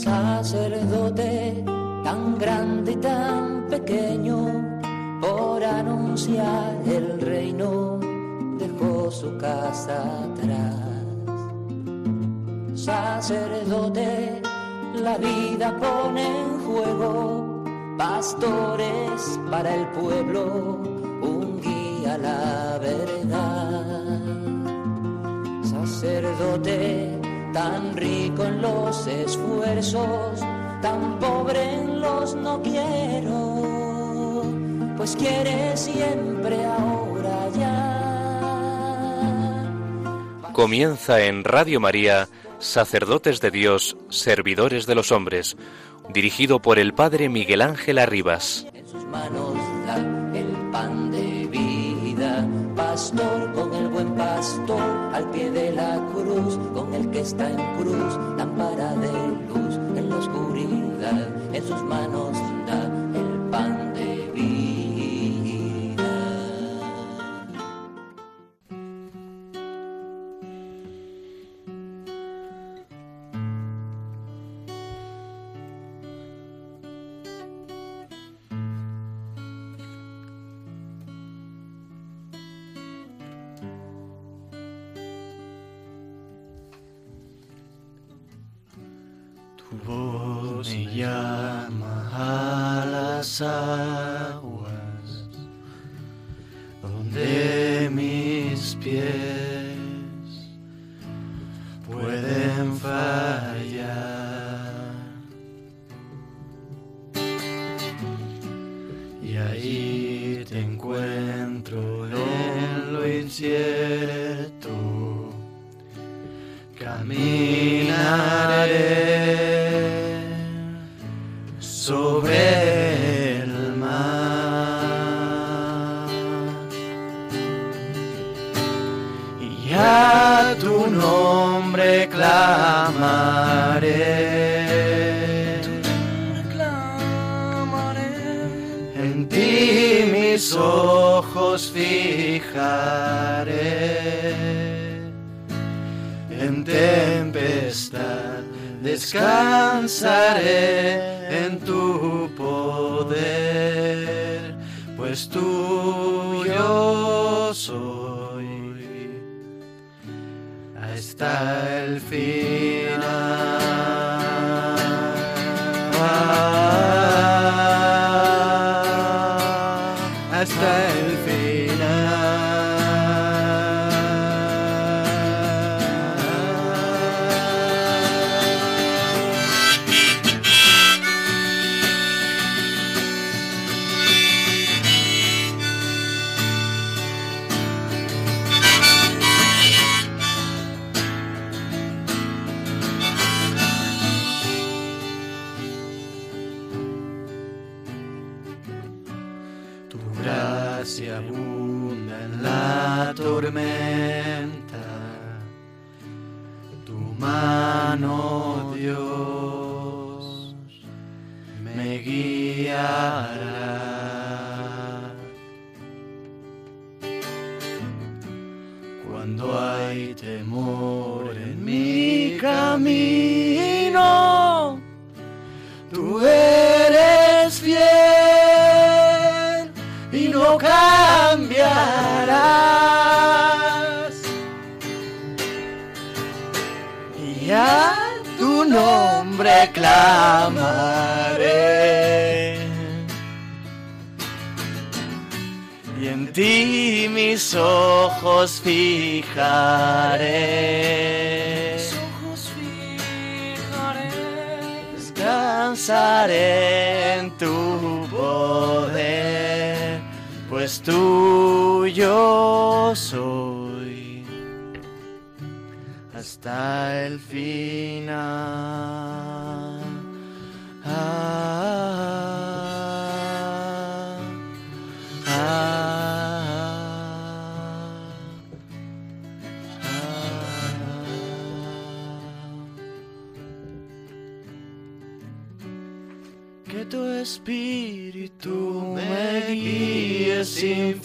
sacerdote tan grande y tan pequeño, por anunciar el reino dejó su casa atrás. Sacerdote, la vida pone en juego, pastores para el pueblo, un guía a la verdad. Sacerdote, tan rico en los esfuerzos, tan pobre en los no quiero, pues quiere siempre ahora ya. Comienza en Radio María, Sacerdotes de Dios, Servidores de los Hombres, dirigido por el Padre Miguel Ángel Arribas. En sus manos da el pan de vida, pastor con el buen pastor, al pie de la cruz, con el que está en cruz, lámpara de luz en la oscuridad, en sus manos da el pan de vida. Tu voz me llama a las aguas, donde mis pies pueden fallar. Y ahí te encuentro en lo incierto, caminaré sobre el mar, y a tu nombre clamaré, en ti mis ojos fijaré, en tempestad descansaré en tu poder, pues tuyo soy hasta el final. Hasta el final. Gracia abunda en la tormenta, tu mano, Dios, me guiará. Cuando hay temor en mi camino, tú eres fiel y no cambiarás, y a tu nombre clamaré, y en ti mis ojos fijaré, descansaré en tu poder, pues tuyo soy hasta el final. Que tu espíritu me guíe sin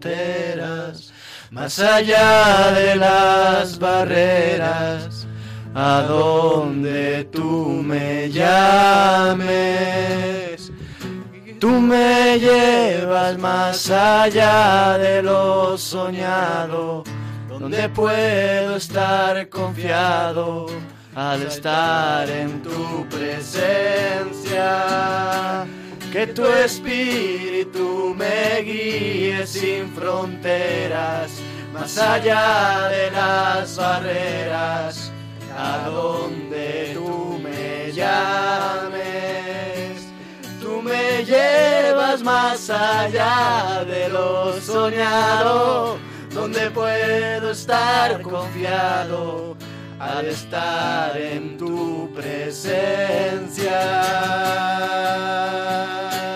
fronteras, más allá de las barreras, a donde tú me llames. Tú me llevas más allá de lo soñado, donde puedo estar confiado al estar en tu presencia. Que tu espíritu me guíe sin fronteras, más allá de las barreras, a donde tú me llames. Tú me llevas más allá de lo soñado, donde puedo estar confiado al estar en tu presencia.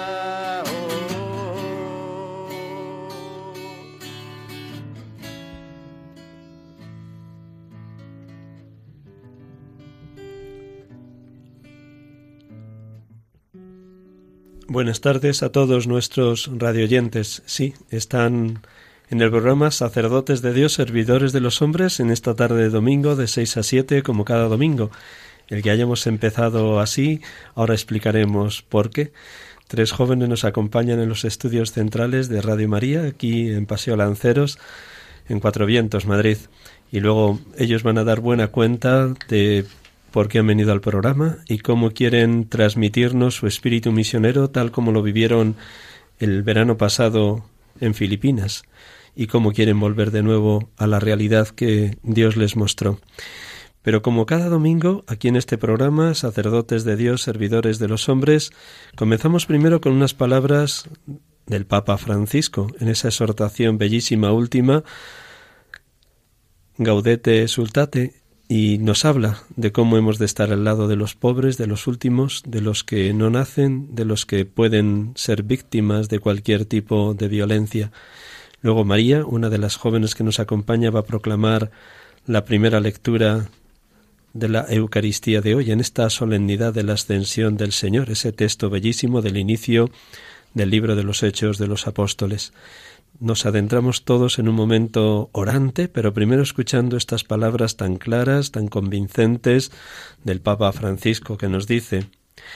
Buenas tardes a todos nuestros radioyentes. Sí, están en el programa Sacerdotes de Dios, Servidores de los Hombres, en esta tarde de domingo de 6 a 7, como cada domingo. El que hayamos empezado así, ahora explicaremos por qué. 3 jóvenes nos acompañan en los estudios centrales de Radio María, aquí en Paseo Lanceros, en Cuatro Vientos, Madrid. Y luego ellos van a dar buena cuenta de por qué han venido al programa y cómo quieren transmitirnos su espíritu misionero tal como lo vivieron el verano pasado en Filipinas y cómo quieren volver de nuevo a la realidad que Dios les mostró. Pero como cada domingo, aquí en este programa, Sacerdotes de Dios, Servidores de los Hombres, comenzamos primero con unas palabras del Papa Francisco, en esa exhortación bellísima última, Gaudete exsultate, y nos habla de cómo hemos de estar al lado de los pobres, de los últimos, de los que no nacen, de los que pueden ser víctimas de cualquier tipo de violencia. Luego María, una de las jóvenes que nos acompaña, va a proclamar la primera lectura de la Eucaristía de hoy, en esta solemnidad de la Ascensión del Señor, ese texto bellísimo del inicio del libro de los Hechos de los Apóstoles. Nos adentramos todos en un momento orante, pero primero escuchando estas palabras tan claras, tan convincentes del Papa Francisco, que nos dice: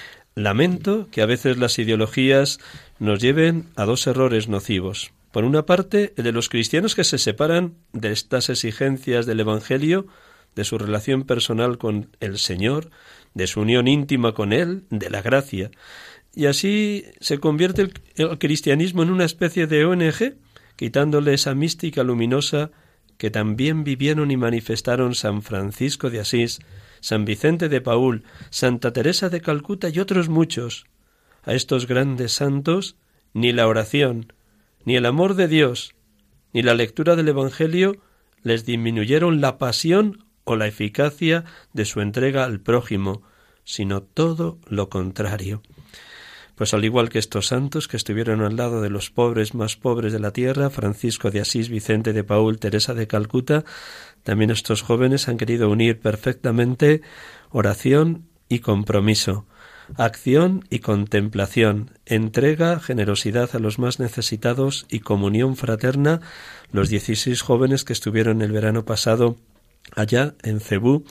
lamento que a veces las ideologías nos lleven a 2 errores nocivos. Por una parte, el de los cristianos que se separan de estas exigencias del Evangelio, de su relación personal con el Señor, de su unión íntima con Él, de la gracia. Y así se convierte el cristianismo en una especie de ONG, quitándole esa mística luminosa que también vivieron y manifestaron San Francisco de Asís, San Vicente de Paúl, Santa Teresa de Calcuta y otros muchos. A estos grandes santos ni la oración, ni el amor de Dios, ni la lectura del Evangelio les disminuyeron la pasión o la eficacia de su entrega al prójimo, sino todo lo contrario. Pues al igual que estos santos que estuvieron al lado de los pobres más pobres de la tierra, Francisco de Asís, Vicente de Paúl, Teresa de Calcuta, también estos jóvenes han querido unir perfectamente oración y compromiso, acción y contemplación, entrega, generosidad a los más necesitados y comunión fraterna, los 16 jóvenes que estuvieron el verano pasado allá en Cebú,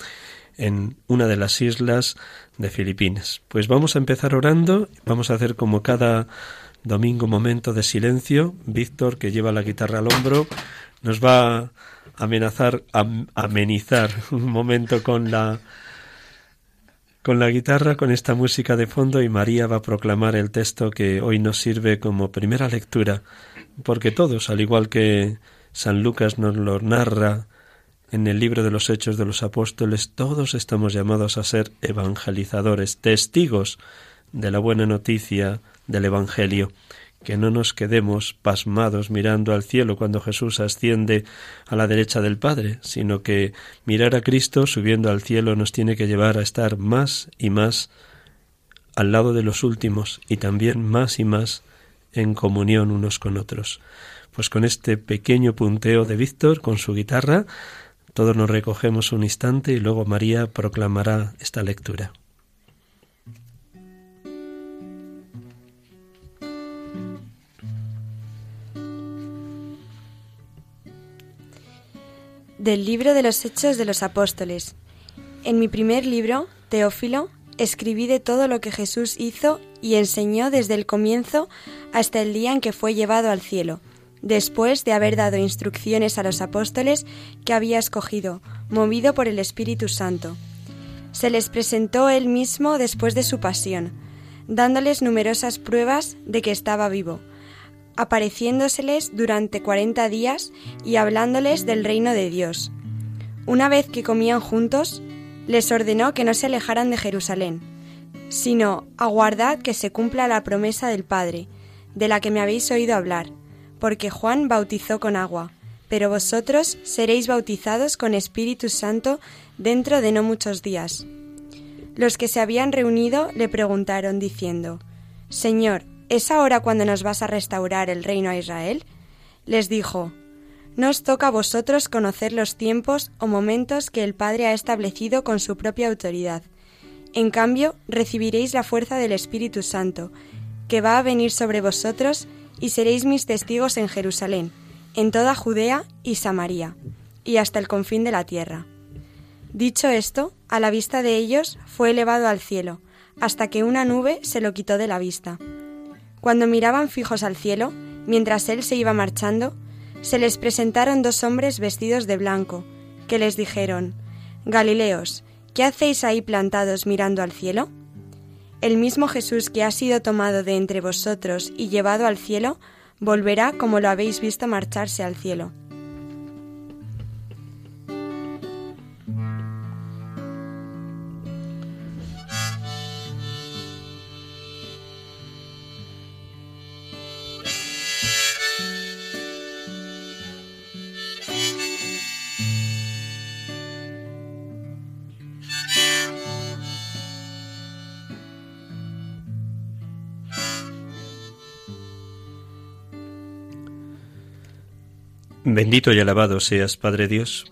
en una de las islas de Filipinas. Pues vamos a empezar orando, vamos a hacer como cada domingo un momento de silencio. Víctor, que lleva la guitarra al hombro, nos va a amenizar un momento con la guitarra, con esta música de fondo, y María va a proclamar el texto que hoy nos sirve como primera lectura, porque todos, al igual que San Lucas nos lo narra en el libro de los Hechos de los Apóstoles, todos estamos llamados a ser evangelizadores, testigos de la buena noticia del Evangelio. Que no nos quedemos pasmados mirando al cielo cuando Jesús asciende a la derecha del Padre, sino que mirar a Cristo subiendo al cielo nos tiene que llevar a estar más y más al lado de los últimos y también más y más en comunión unos con otros. Pues con este pequeño punteo de Víctor con su guitarra, todos nos recogemos un instante y luego María proclamará esta lectura. Del libro de los Hechos de los Apóstoles. En mi primer libro, Teófilo, escribí de todo lo que Jesús hizo y enseñó desde el comienzo hasta el día en que fue llevado al cielo, después de haber dado instrucciones a los apóstoles que había escogido, movido por el Espíritu Santo. Se les presentó él mismo después de su pasión, dándoles numerosas pruebas de que estaba vivo, apareciéndoseles durante 40 días y hablándoles del reino de Dios. Una vez que comían juntos, les ordenó que no se alejaran de Jerusalén, sino aguardad que se cumpla la promesa del Padre, de la que me habéis oído hablar, porque Juan bautizó con agua, pero vosotros seréis bautizados con Espíritu Santo dentro de no muchos días. Los que se habían reunido le preguntaron diciendo: Señor, ¿es ahora cuando nos vas a restaurar el reino a Israel? Les dijo: No os toca a vosotros conocer los tiempos o momentos que el Padre ha establecido con su propia autoridad. En cambio, recibiréis la fuerza del Espíritu Santo, que va a venir sobre vosotros, y seréis mis testigos en Jerusalén, en toda Judea y Samaria, y hasta el confín de la tierra. Dicho esto, a la vista de ellos fue elevado al cielo, hasta que una nube se lo quitó de la vista. Cuando miraban fijos al cielo, mientras él se iba marchando, se les presentaron 2 hombres vestidos de blanco, que les dijeron: Galileos, ¿qué hacéis ahí plantados mirando al cielo? El mismo Jesús que ha sido tomado de entre vosotros y llevado al cielo, volverá como lo habéis visto marcharse al cielo. Bendito y alabado seas, Padre Dios,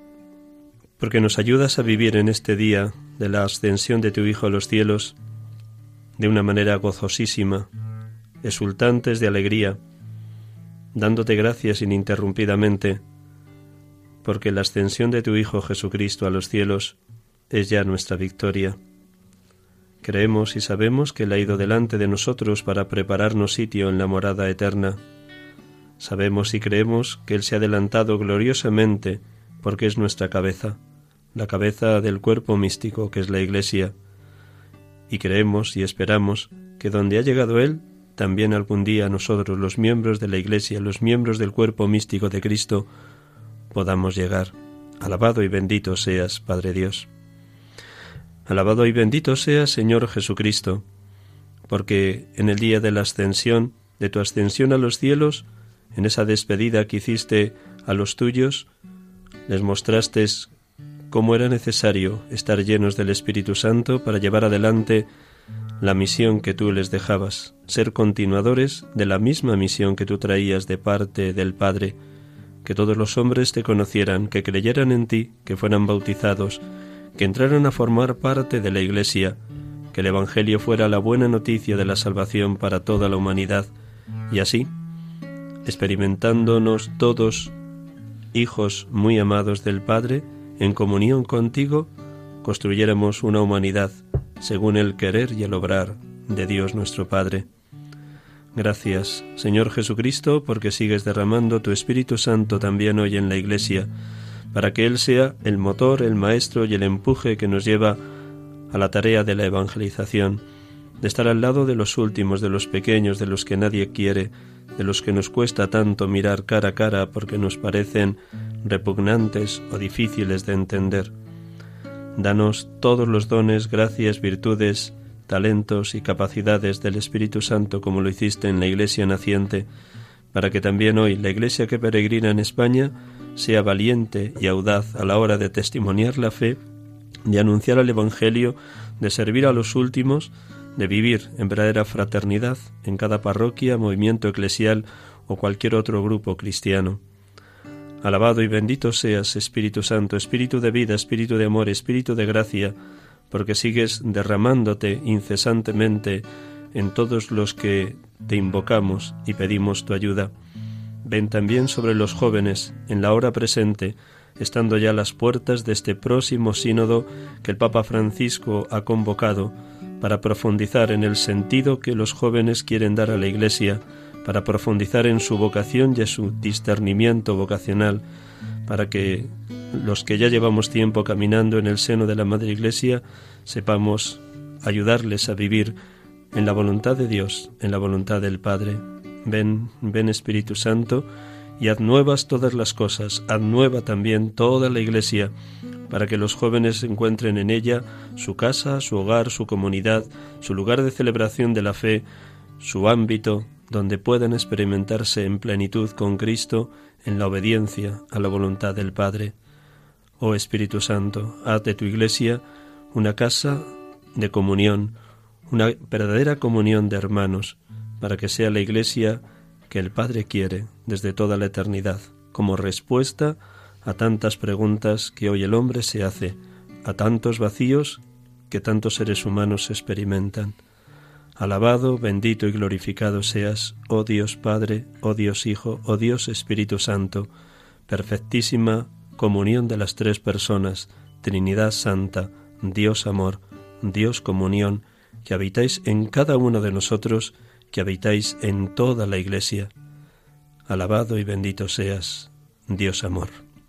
porque nos ayudas a vivir en este día de la ascensión de tu Hijo a los cielos de una manera gozosísima, exultantes de alegría, dándote gracias ininterrumpidamente, porque la ascensión de tu Hijo Jesucristo a los cielos es ya nuestra victoria. Creemos y sabemos que Él ha ido delante de nosotros para prepararnos sitio en la morada eterna. Sabemos y creemos que Él se ha adelantado gloriosamente porque es nuestra cabeza, la cabeza del cuerpo místico que es la Iglesia. Y creemos y esperamos que donde ha llegado Él, también algún día nosotros, los miembros de la Iglesia, los miembros del cuerpo místico de Cristo, podamos llegar. Alabado y bendito seas, Padre Dios. Alabado y bendito seas, Señor Jesucristo, porque en el día de la ascensión, de tu ascensión a los cielos, en esa despedida que hiciste a los tuyos, les mostraste cómo era necesario estar llenos del Espíritu Santo para llevar adelante la misión que tú les dejabas, ser continuadores de la misma misión que tú traías de parte del Padre, que todos los hombres te conocieran, que creyeran en ti, que fueran bautizados, que entraran a formar parte de la Iglesia, que el Evangelio fuera la buena noticia de la salvación para toda la humanidad, y así, experimentándonos todos hijos muy amados del Padre, en comunión contigo, construyéramos una humanidad según el querer y el obrar de Dios nuestro Padre. Gracias, Señor Jesucristo, porque sigues derramando tu Espíritu Santo también hoy en la Iglesia, para que Él sea el motor, el maestro y el empuje que nos lleva a la tarea de la evangelización, de estar al lado de los últimos, de los pequeños, de los que nadie quiere, de los que nos cuesta tanto mirar cara a cara porque nos parecen repugnantes o difíciles de entender. Danos todos los dones, gracias, virtudes, talentos y capacidades del Espíritu Santo como lo hiciste en la Iglesia naciente, para que también hoy la Iglesia que peregrina en España sea valiente y audaz a la hora de testimoniar la fe, de anunciar el Evangelio, de servir a los últimos, de vivir en verdadera fraternidad en cada parroquia, movimiento eclesial o cualquier otro grupo cristiano. Alabado y bendito seas, Espíritu Santo, Espíritu de vida, Espíritu de amor, Espíritu de gracia, porque sigues derramándote incesantemente en todos los que te invocamos y pedimos tu ayuda. Ven también sobre los jóvenes en la hora presente, estando ya a las puertas de este próximo sínodo que el Papa Francisco ha convocado para profundizar en el sentido que los jóvenes quieren dar a la Iglesia, para profundizar en su vocación y en su discernimiento vocacional, para que los que ya llevamos tiempo caminando en el seno de la Madre Iglesia sepamos ayudarles a vivir en la voluntad de Dios, en la voluntad del Padre. Ven, ven Espíritu Santo, y haz nuevas todas las cosas, haz nueva también toda la Iglesia, para que los jóvenes encuentren en ella su casa, su hogar, su comunidad, su lugar de celebración de la fe, su ámbito, donde puedan experimentarse en plenitud con Cristo, en la obediencia a la voluntad del Padre. Oh Espíritu Santo, haz de tu Iglesia una casa de comunión, una verdadera comunión de hermanos, para que sea la Iglesia que el Padre quiere desde toda la eternidad, como respuesta a tantas preguntas que hoy el hombre se hace, a tantos vacíos que tantos seres humanos experimentan. Alabado, bendito y glorificado seas, oh Dios Padre, oh Dios Hijo, oh Dios Espíritu Santo, perfectísima comunión de las tres personas, Trinidad Santa, Dios Amor, Dios Comunión, que habitáis en cada uno de nosotros, que habitáis en toda la Iglesia. Alabado y bendito seas, Dios Amor.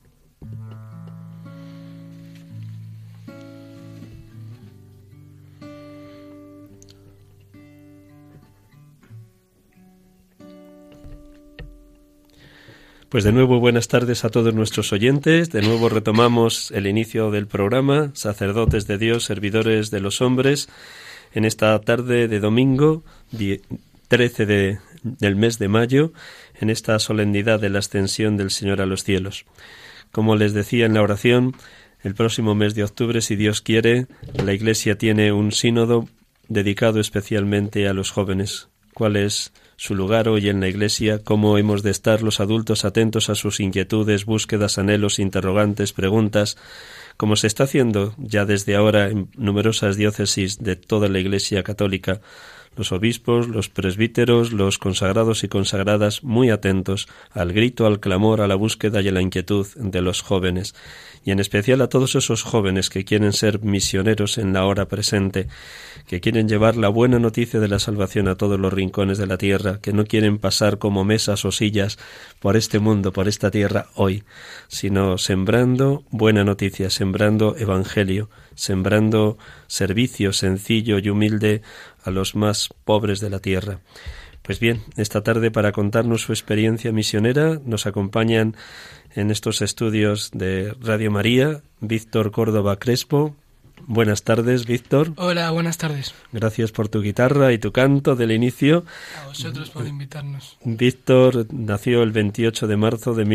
Pues de nuevo buenas tardes a todos nuestros oyentes. De nuevo retomamos el inicio del programa, Sacerdotes de Dios, Servidores de los Hombres, en esta tarde de domingo 13 del mes de mayo, en esta solemnidad de la ascensión del Señor a los cielos. Como les decía en la oración, el próximo mes de octubre, si Dios quiere, la Iglesia tiene un sínodo dedicado especialmente a los jóvenes. ¿Cuál es su lugar hoy en la Iglesia? ¿Cómo hemos de estar los adultos atentos a sus inquietudes, búsquedas, anhelos, interrogantes, preguntas? Como se está haciendo ya desde ahora en numerosas diócesis de toda la Iglesia católica, los obispos, los presbíteros, los consagrados y consagradas muy atentos al grito, al clamor, a la búsqueda y a la inquietud de los jóvenes, y en especial a todos esos jóvenes que quieren ser misioneros en la hora presente, que quieren llevar la buena noticia de la salvación a todos los rincones de la tierra, que no quieren pasar como mesas o sillas por este mundo, por esta tierra hoy, sino sembrando buena noticia, sembrando evangelio, sembrando servicio sencillo y humilde a los más pobres de la tierra. Pues bien, esta tarde para contarnos su experiencia misionera nos acompañan en estos estudios de Radio María Víctor Córdoba Crespo. Buenas tardes, Víctor. Hola, buenas tardes. Gracias por tu guitarra y tu canto del inicio. A vosotros por invitarnos. Víctor nació el 28 de marzo de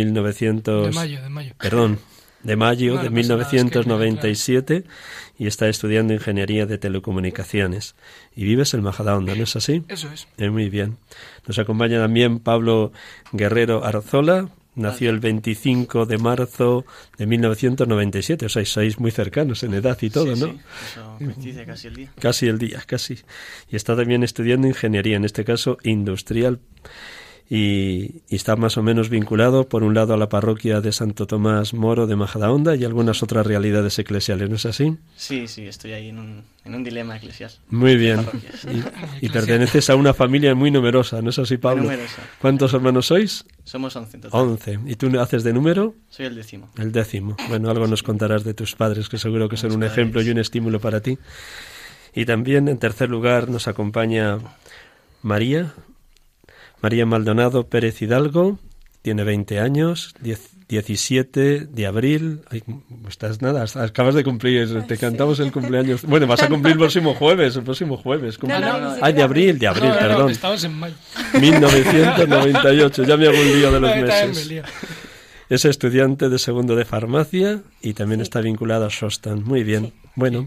1997 y está estudiando Ingeniería de Telecomunicaciones. Y vives en Majadahonda, ¿no es así? Eso es. Muy bien. Nos acompaña también Pablo Guerrero Arzola. Nació el 25 de marzo de 1997, o sea, sois muy cercanos en edad y todo, sí, ¿no? Sí, eso coincide casi el día. Casi. Y está también estudiando ingeniería, en este caso industrial, y está más o menos vinculado, por un lado, a la parroquia de Santo Tomás Moro de Majadahonda y algunas otras realidades eclesiales, ¿no es así? Sí, estoy ahí en un dilema eclesial. Muy bien. Y perteneces a una familia muy numerosa, ¿no es así, Pablo? Muy numerosa. ¿Cuántos hermanos sois? Somos 11 en total. 11. ¿Y tú haces de número? Soy el 10º. El 10º. Bueno, algo nos contarás de tus padres, que seguro que son un ejemplo y un estímulo para ti. Y también, en tercer lugar, nos acompaña María Maldonado Pérez Hidalgo, tiene 20 años, 17 de abril. Ay, estás nada, acabas de cumplir, te cantamos el cumpleaños. Bueno, vas a cumplir el próximo jueves. De abril, perdón. Estamos en mayo. 1998, ya me hago un lío de los meses. Es estudiante de segundo de farmacia y también está vinculado a Sostan. Muy bien. Bueno.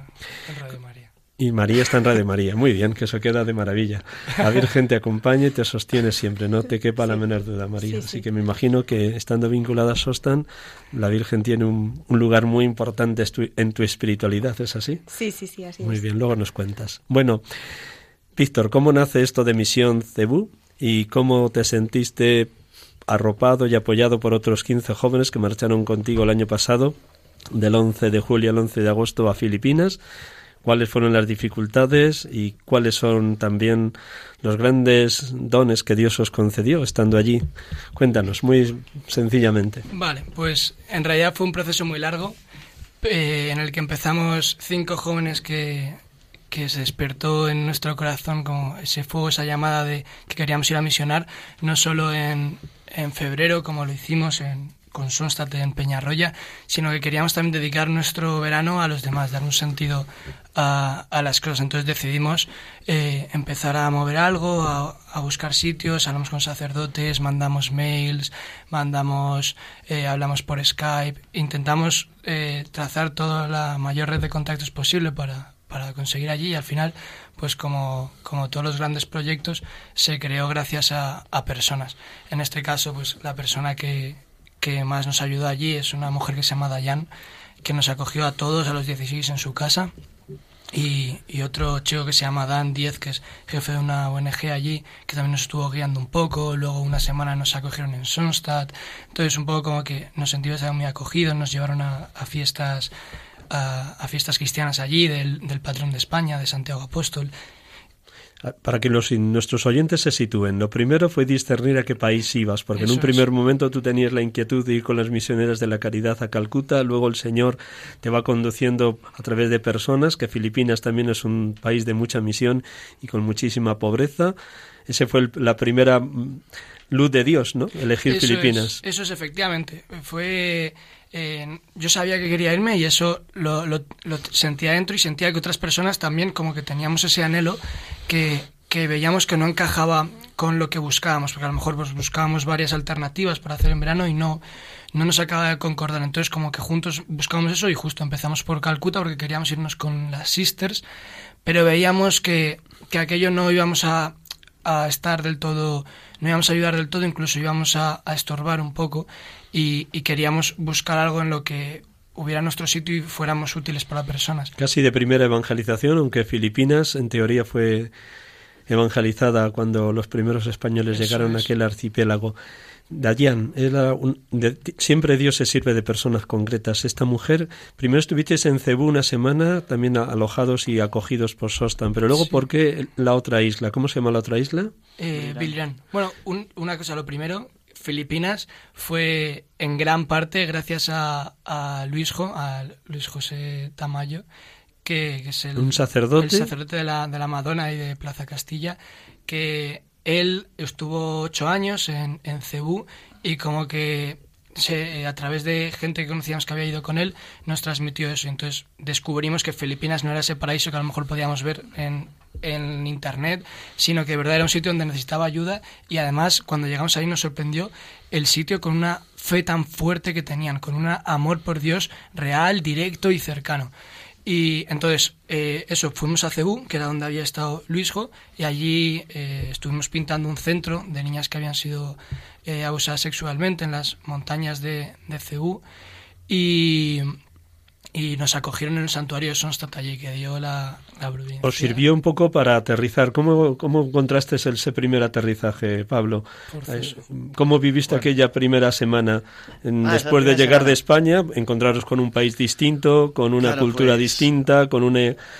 Y María está en Radio María. Muy bien, que eso queda de maravilla. La Virgen te acompaña y te sostiene siempre, no te quepa la menor duda, María. Así que me imagino que estando vinculada a Sostan, la Virgen tiene un lugar muy importante en tu espiritualidad, ¿es así? Sí, así es. Muy bien, luego nos cuentas. Bueno, Víctor, ¿cómo nace esto de Misión Cebú? ¿Y cómo te sentiste arropado y apoyado por otros 15 jóvenes que marcharon contigo el año pasado, del 11 de julio al 11 de agosto a Filipinas. ¿Cuáles fueron las dificultades y cuáles son también los grandes dones que Dios os concedió estando allí? Cuéntanos, muy sencillamente. Vale, pues en realidad fue un proceso muy largo en el que empezamos 5 jóvenes que se despertó en nuestro corazón como ese fuego, esa llamada de que queríamos ir a misionar, no solo en febrero como lo hicimos con Sonstadt en Peñarroya, sino que queríamos también dedicar nuestro verano a los demás, dar un sentido a las cosas. Entonces decidimos empezar a mover algo, a buscar sitios, hablamos con sacerdotes, mandamos mails, hablamos por Skype, intentamos trazar toda la mayor red de contactos posible para conseguir allí, y al final, pues como todos los grandes proyectos, se creó gracias a personas. En este caso, pues la persona que más nos ayudó allí es una mujer que se llama Dayan, que nos acogió a todos a los 16 en su casa, y otro chico que se llama Dan 10, que es jefe de una ONG allí, que también nos estuvo guiando un poco. Luego una semana nos acogieron en Sonstadt. Entonces un poco como que nos sentimos muy acogidos, nos llevaron a fiestas cristianas allí del patrón de España, de Santiago Apóstol. Para que nuestros oyentes se sitúen, lo primero fue discernir a qué país ibas, porque en un primer momento tú tenías la inquietud de ir con las misioneras de la caridad a Calcuta, luego el Señor te va conduciendo a través de personas, que Filipinas también es un país de mucha misión y con muchísima pobreza. Ese fue la primera luz de Dios, ¿no? Elegir Filipinas. Eso es efectivamente. Yo sabía que quería irme y eso lo sentía dentro, y sentía que otras personas también como que teníamos ese anhelo que veíamos que no encajaba con lo que buscábamos, porque a lo mejor pues buscábamos varias alternativas para hacer en verano y no nos acaba de concordar. Entonces como que juntos buscábamos eso y justo empezamos por Calcuta porque queríamos irnos con las Sisters, pero veíamos que aquello no íbamos a estar del todo, no íbamos a ayudar del todo, incluso íbamos a estorbar un poco, y queríamos buscar algo en lo que hubiera nuestro sitio y fuéramos útiles para personas. Casi de primera evangelización, aunque Filipinas en teoría fue evangelizada cuando los primeros españoles llegaron a aquel archipiélago. Dayan, siempre Dios se sirve de personas concretas. Esta mujer, primero estuvisteis en Cebú una semana, también alojados y acogidos por Sonstadt, pero luego, ¿por qué la otra isla? ¿Cómo se llama la otra isla? Bilirán. Bueno, una cosa, lo primero, Filipinas fue en gran parte gracias a Luis José Tamayo, que es un sacerdote. El sacerdote de la Madonna y de Plaza Castilla, que él estuvo 8 años en Cebú, y como que a través de gente que conocíamos que había ido con él, nos transmitió eso. Entonces descubrimos que Filipinas no era ese paraíso que a lo mejor podíamos ver en internet, sino que de verdad era un sitio donde necesitaba ayuda, y además cuando llegamos ahí nos sorprendió el sitio con una fe tan fuerte que tenían, con un amor por Dios real, directo y cercano. Y entonces, fuimos a Cebú, que era donde había estado Luisjo, y allí estuvimos pintando un centro de niñas que habían sido abusadas sexualmente en las montañas de Cebú, y nos acogieron en el santuario de Sonstadt allí, que dio la providencia. ¿Os sirvió un poco para aterrizar? ¿Cómo encontraste ese primer aterrizaje, Pablo? ¿Cómo viviste aquella primera semana después de llegar de España, encontraros con un país distinto, con una cultura distinta, con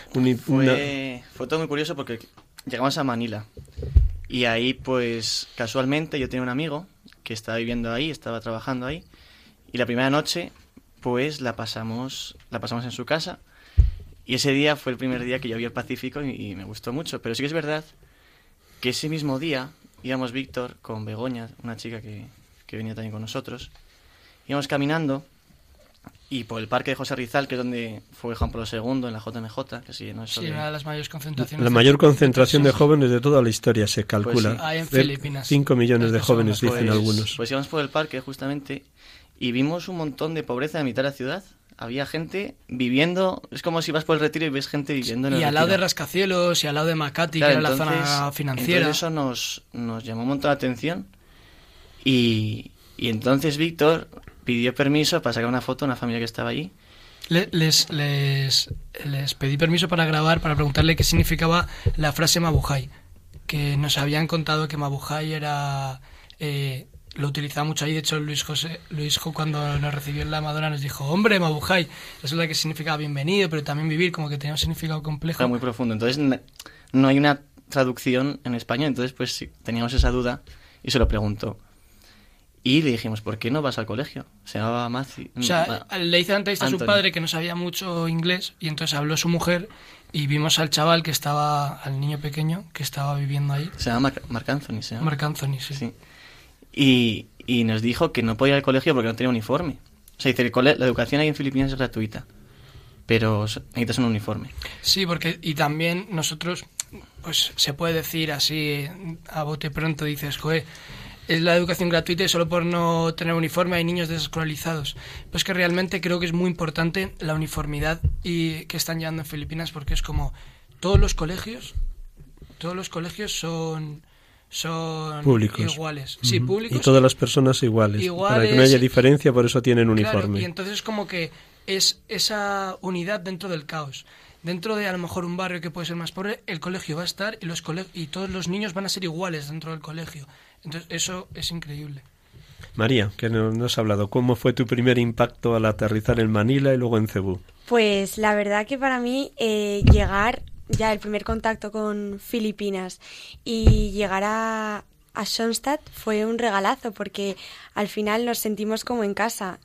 Fue todo muy curioso porque llegamos a Manila y ahí pues casualmente yo tenía un amigo que estaba viviendo ahí, estaba trabajando ahí, y la primera noche pues la pasamos en su casa, y ese día fue el primer día que yo vi el Pacífico y me gustó mucho. Pero sí que es verdad que ese mismo día íbamos Víctor con Begoña, una chica que venía también con nosotros, íbamos caminando y por el parque de José Rizal, que es donde fue Juan Pablo II en la JMJ, que sí, ¿no? Una de las mayores concentraciones. La mayor concentración de jóvenes de toda la historia, se calcula. Pues sí. En Filipinas. 5 millones de jóvenes, dicen algunos. Pues íbamos por el parque justamente y vimos un montón de pobreza en mitad de la ciudad. Había gente viviendo, es como si vas por el Retiro y ves gente viviendo en el Retiro. Y al lado de Rascacielos y al lado de Makati, claro, que era la zona financiera. Entonces eso nos llamó un montón la atención, y entonces Víctor pidió permiso para sacar una foto a una familia que estaba allí. Les pedí permiso para grabar, para preguntarle qué significaba la frase Mabuhay, que nos habían contado que Mabuhay era lo utilizaba mucho ahí. De hecho, Luis Jo, cuando nos recibió en la Madonna, nos dijo, hombre, Mabuhay. Resulta que significaba bienvenido, pero también vivir, como que tenía un significado complejo. Era muy profundo. Entonces, no hay una traducción en español. Entonces, pues sí, teníamos esa duda y se lo preguntó. Y le dijimos, ¿por qué no vas al colegio? Se llamaba Matthew. O sea, le hizo la entrevista a su padre, que no sabía mucho inglés, y entonces habló su mujer y vimos al chaval que estaba, al niño pequeño, que estaba viviendo ahí. Se llama Marc Anthony, ¿se llama? Marc Anthony, sí. Y nos dijo que no podía ir al colegio porque no tenía uniforme. O sea, dice, la educación ahí en Filipinas es gratuita, pero necesitas un uniforme. Sí, porque, y también nosotros, pues se puede decir así, a bote pronto, dices, joder, es la educación gratuita y solo por no tener uniforme hay niños desescolarizados. Pues que realmente creo que es muy importante la uniformidad y que están llevando en Filipinas, porque es como todos los colegios son públicos. Iguales. Sí, públicos. Y todas las personas iguales. Para que no haya diferencia, por eso tienen uniforme. Claro, y entonces como que es esa unidad dentro del caos. Dentro de a lo mejor un barrio que puede ser más pobre, el colegio va a estar y todos los niños van a ser iguales dentro del colegio. Entonces eso es increíble. María, que nos has hablado, ¿cómo fue tu primer impacto al aterrizar en Manila y luego en Cebú? Pues la verdad que para mí llegar, ya el primer contacto con Filipinas y llegar a Schoenstatt fue un regalazo, porque al final nos sentimos como en casa.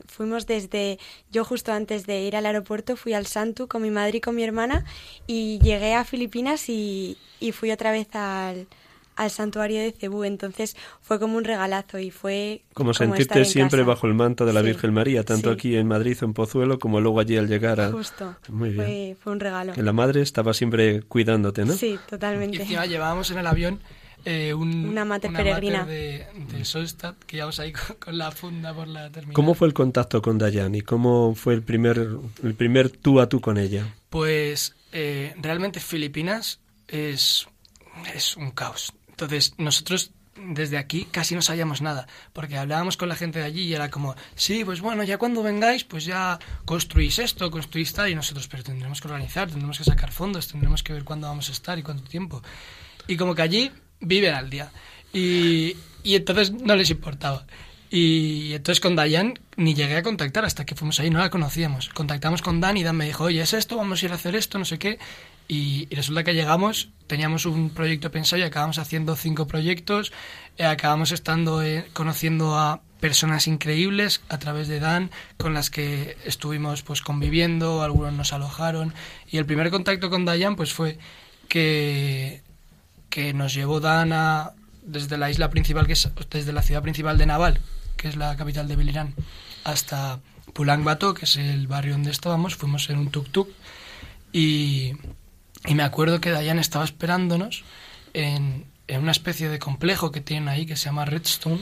Yo justo antes de ir al aeropuerto fui al Santu con mi madre y con mi hermana, y llegué a Filipinas y fui otra vez al santuario de Cebú. Entonces fue como un regalazo y fue como sentirte siempre casa. Bajo el manto de la Virgen María, tanto aquí en Madrid o en Pozuelo, como luego allí al llegar a... Justo, muy bien. Fue un regalo. Que la madre estaba siempre cuidándote, ¿no? Sí, totalmente. Y encima llevábamos en el avión una mater peregrina de Schoenstatt, que llevamos ahí con la funda por la terminal. ¿Cómo fue el contacto con Dayan y cómo fue el primer tú a tú con ella? Pues realmente Filipinas es un caos. Entonces nosotros desde aquí casi no sabíamos nada, porque hablábamos con la gente de allí y era como, sí, pues bueno, ya cuando vengáis, pues ya construís esto, construís tal, y nosotros, pero tendremos que organizar, tendremos que sacar fondos, tendremos que ver cuándo vamos a estar y cuánto tiempo. Y como que allí viven al día. Y entonces no les importaba. Y entonces con Dayan ni llegué a contactar hasta que fuimos ahí, no la conocíamos. Contactamos con Dan y Dan me dijo, oye, ¿es esto? Vamos a ir a hacer esto, no sé qué. Y resulta que llegamos, teníamos un proyecto pensado y acabamos haciendo 5 proyectos. Acabamos conociendo a personas increíbles a través de Dan, con las que estuvimos pues conviviendo, algunos nos alojaron. Y el primer contacto con Dayan pues fue que nos llevó Dan desde la isla principal, desde la ciudad principal de Naval, que es la capital de Biliran, hasta Pulang Bato, que es el barrio donde estábamos. Fuimos en un tuk-tuk y me acuerdo que Dayan estaba esperándonos en una especie de complejo que tienen ahí que se llama Redstone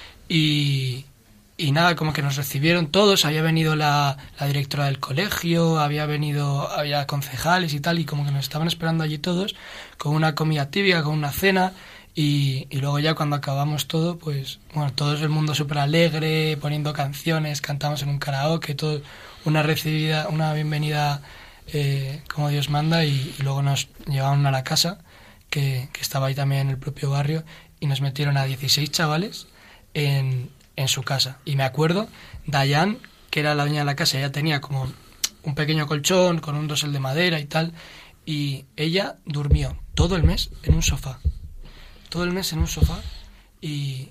y nada, como que nos recibieron todos. Había venido la directora del colegio, había concejales y tal, y como que nos estaban esperando allí todos con una comida tibia, con una cena. Y luego ya cuando acabamos todo, pues bueno, todo el mundo súper alegre, poniendo canciones, cantamos en un karaoke, todo, una bienvenida como Dios manda, y luego nos llevaron a la casa que estaba ahí también en el propio barrio, y nos metieron a 16 chavales en su casa. Y me acuerdo, Dayan, que era la dueña de la casa, ella tenía como un pequeño colchón con un dosel de madera y tal, y ella durmió todo el mes en un sofá. Todo el mes en un sofá y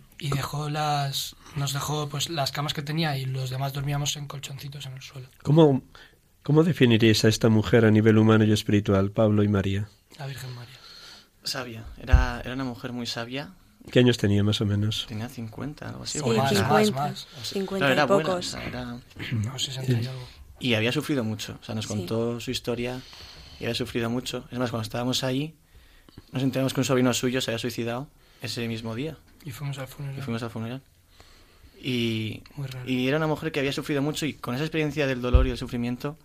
nos dejó pues las camas que tenía, y los demás dormíamos en colchoncitos en el suelo. ¿Cómo definiríais a esta mujer a nivel humano y espiritual, Pablo y María? La Virgen María. Sabia. Era una mujer muy sabia. ¿Qué años tenía más o menos? Tenía 50, algo así. Sí, O más, 50 Claro, era y buena, pocos. o sea, era... No, 60 y algo. Y había sufrido mucho. O sea, nos contó su historia y había sufrido mucho. Es más, cuando estábamos ahí, nos enteramos que un sobrino suyo se había suicidado ese mismo día. Y fuimos al funeral. Y muy raro. Y era una mujer que había sufrido mucho, y con esa experiencia del dolor y el sufrimiento,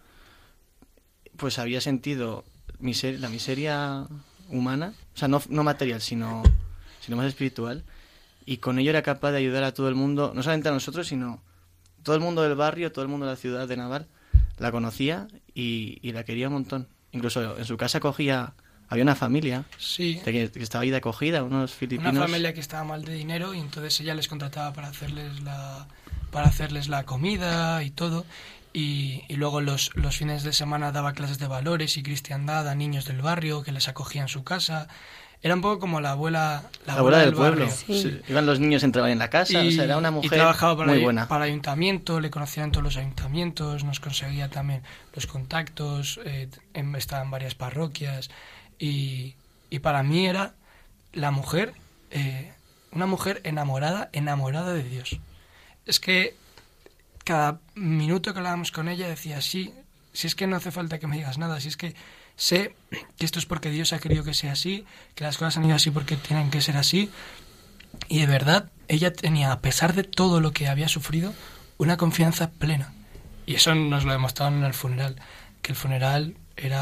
pues había sentido la miseria humana, o sea, no material, sino más espiritual, y con ello era capaz de ayudar a todo el mundo, no solamente a nosotros, sino todo el mundo del barrio, todo el mundo de la ciudad de Naval la conocía y la quería un montón. Incluso en su casa acogía había una familia Sí. que estaba ahí de acogida, unos filipinos. Una familia que estaba mal de dinero y entonces ella les contrataba para hacerles la comida y todo. Y luego los fines de semana daba clases de valores y cristiandad a niños del barrio que les acogía en su casa. Era un poco como la abuela del pueblo. barrio. Sí. Iban los niños, entraban en la casa, o sea, era una mujer trabajaba muy buena. para el ayuntamiento, le conocía en todos los ayuntamientos, nos conseguía también los contactos, estaba en varias parroquias y para mí era la mujer, una mujer enamorada de Dios. Es que cada minuto que hablábamos con ella decía, sí, si es que no hace falta que me digas nada, si es que sé que esto es porque Dios ha querido que sea así, que las cosas han ido así porque tienen que ser así. Y de verdad, ella tenía, a pesar de todo lo que había sufrido, una confianza plena. Y eso nos lo demostraron en el funeral, que el funeral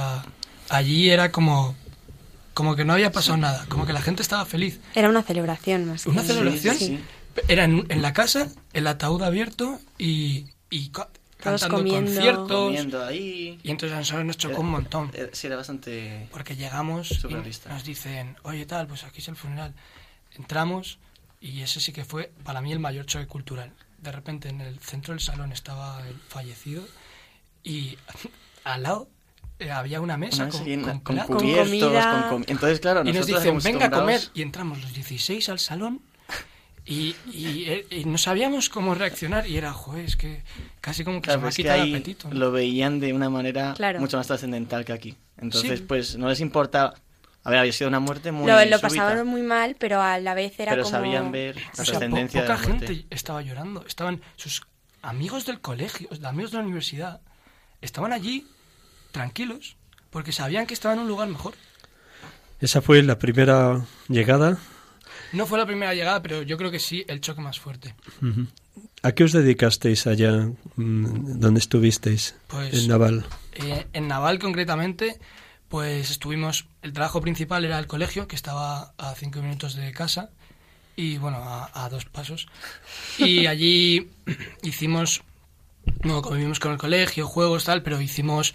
allí era como que no había pasado nada, como que la gente estaba feliz. Era una celebración más que ¿Una celebración? Sí. Era en la casa, el ataúd abierto y cantando conciertos. Ahí. Y entonces a nosotros nos chocó un montón. Sí, era bastante... Porque llegamos y nos dicen, oye tal, pues aquí es el funeral. Entramos y ese sí que fue para mí el mayor choque cultural. De repente en el centro del salón estaba el fallecido y al lado había una mesa con cubiertos, entonces claro, y nos nosotros dicen, venga a comer, acostumbrados... y entramos los 16 al salón y no sabíamos cómo reaccionar y era, joder, es que casi como que se me ha quitado el apetito, ¿no? Lo veían de una manera mucho más trascendental que aquí. Entonces, Sí. pues no les importaba. A ver, había sido una muerte muy Lo súbita, pasaban muy mal, pero a la vez era pero como... sabían ver la O sea, trascendencia de poca la muerte. gente estaba llorando. Estaban sus amigos del colegio, amigos de la universidad, estaban allí tranquilos porque sabían que estaban en un lugar mejor. Esa fue la primera llegada. No fue la primera llegada, pero yo creo que sí el choque más fuerte. Uh-huh. ¿A qué os dedicasteis allá donde estuvisteis? Pues, en Naval. En Naval concretamente, pues estuvimos... El trabajo principal era el colegio, que estaba a 5 minutos de casa, y bueno, a 2 pasos. Y allí hicimos... No, convivimos con el colegio, juegos, tal, pero hicimos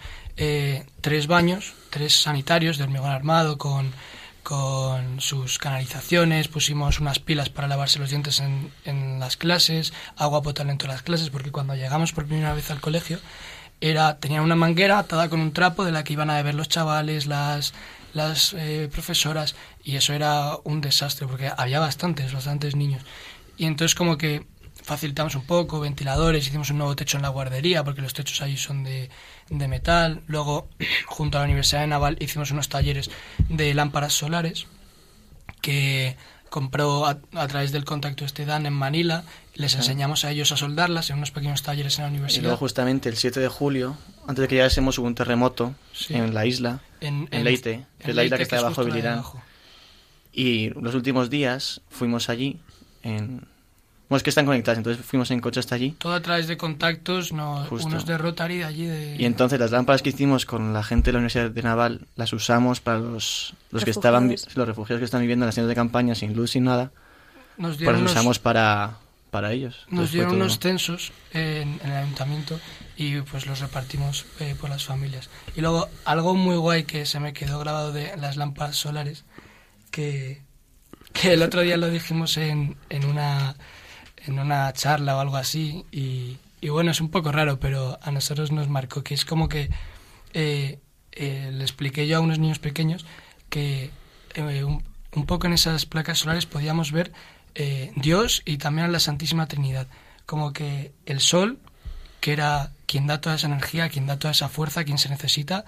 3 baños, 3 sanitarios de hormigón armado con sus canalizaciones, pusimos unas pilas para lavarse los dientes en las clases, agua potable en todas las clases, porque cuando llegamos por primera vez al colegio tenía una manguera atada con un trapo de la que iban a beber los chavales, las profesoras, y eso era un desastre porque había bastantes niños. Y entonces como que facilitamos un poco, ventiladores, hicimos un nuevo techo en la guardería porque los techos ahí son de metal. Luego, junto a la Universidad de Naval, hicimos unos talleres de lámparas solares que compró a través del contacto Dan en Manila. Les enseñamos a ellos a soldarlas en unos pequeños talleres en la universidad. Y luego justamente el 7 de julio, antes de que llegásemos, hubo un terremoto en la isla, en Leyte, que es la isla que está debajo de Bilirán. Y los últimos días fuimos allí Bueno, es que están conectadas, entonces fuimos en coche hasta allí. Todo a través de contactos, unos de Rotary de allí. Y entonces las lámparas que hicimos con la gente de la Universidad de Naval las usamos para los que estaban, los refugiados que están viviendo en las tiendas de campaña sin luz, sin nada. Pues los usamos para ellos. Nos dieron unos censos en el ayuntamiento y pues los repartimos por las familias. Y luego algo muy guay que se me quedó grabado de las lámparas solares, que el otro día lo dijimos en una charla o algo así y bueno, es un poco raro, pero a nosotros nos marcó, que es como que le expliqué yo a unos niños pequeños que un poco en esas placas solares podíamos ver Dios y también a la Santísima Trinidad, como que el sol, que era quien da toda esa energía, quien da toda esa fuerza, quien se necesita,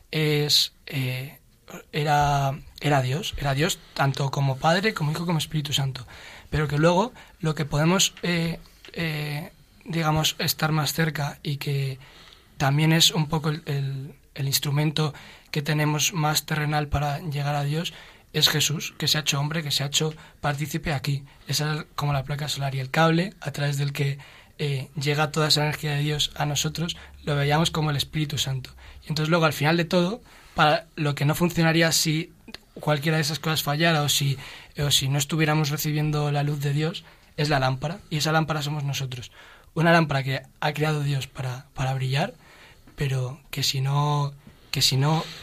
era Dios tanto como Padre, como Hijo, como Espíritu Santo, pero que luego lo que podemos digamos estar más cerca y que también es un poco el instrumento que tenemos más terrenal para llegar a Dios, es Jesús, que se ha hecho hombre, que se ha hecho partícipe aquí. Esa es como la placa solar, y el cable a través del que llega toda esa energía de Dios a nosotros, lo veíamos como el Espíritu Santo. Y entonces luego al final de todo, para lo que no funcionaría si cualquiera de esas cosas fallara o si no estuviéramos recibiendo la luz de Dios, es la lámpara, y esa lámpara somos nosotros. Una lámpara que ha creado Dios para brillar, pero que si no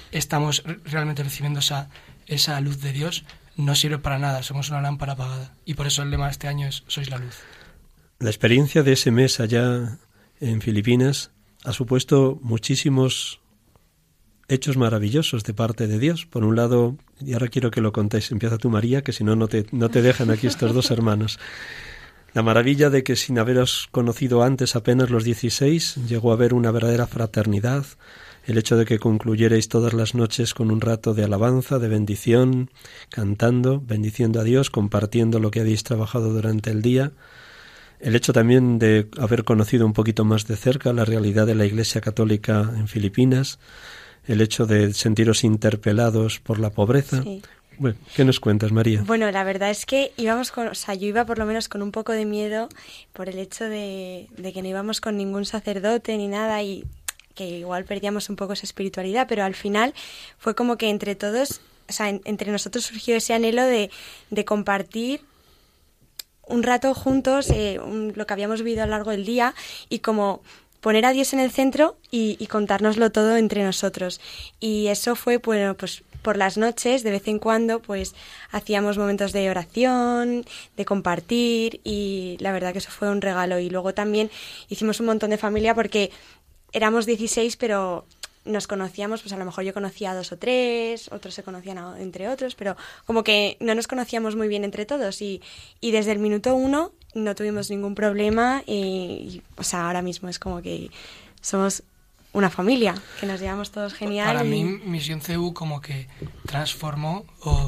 estamos realmente recibiendo esa luz de Dios, no sirve para nada, somos una lámpara apagada. Y por eso el lema de este año es Sois la luz. La experiencia de ese mes allá en Filipinas ha supuesto muchísimos hechos maravillosos de parte de Dios. Por un lado, y ahora quiero que lo contéis, empieza tú, María, que si no, no te dejan aquí estos dos hermanos. La maravilla de que sin haberos conocido antes apenas los 16, llegó a haber una verdadera fraternidad. El hecho de que concluyerais todas las noches con un rato de alabanza, de bendición, cantando, bendiciendo a Dios, compartiendo lo que habéis trabajado durante el día. El hecho también de haber conocido un poquito más de cerca la realidad de la Iglesia Católica en Filipinas. El hecho de sentiros interpelados por la pobreza. Sí. Bueno, ¿qué nos cuentas, María? Bueno, la verdad es que yo iba por lo menos con un poco de miedo por el hecho de que no íbamos con ningún sacerdote ni nada y que igual perdíamos un poco esa espiritualidad, pero al final fue como que entre todos, entre nosotros surgió ese anhelo de compartir un rato juntos lo que habíamos vivido a lo largo del día y como poner a Dios en el centro y contárnoslo todo entre nosotros. Y eso fue, bueno, pues por las noches, de vez en cuando, pues hacíamos momentos de oración, de compartir, y la verdad que eso fue un regalo. Y luego también hicimos un montón de familia porque éramos 16, pero nos conocíamos, pues a lo mejor yo conocía a 2 o 3, otros se conocían entre otros, pero como que no nos conocíamos muy bien entre todos. Y desde el minuto 1 no tuvimos ningún problema y ahora mismo es como que somos una familia, que nos llevamos todos genial. Para mí, Misión CEU como que transformó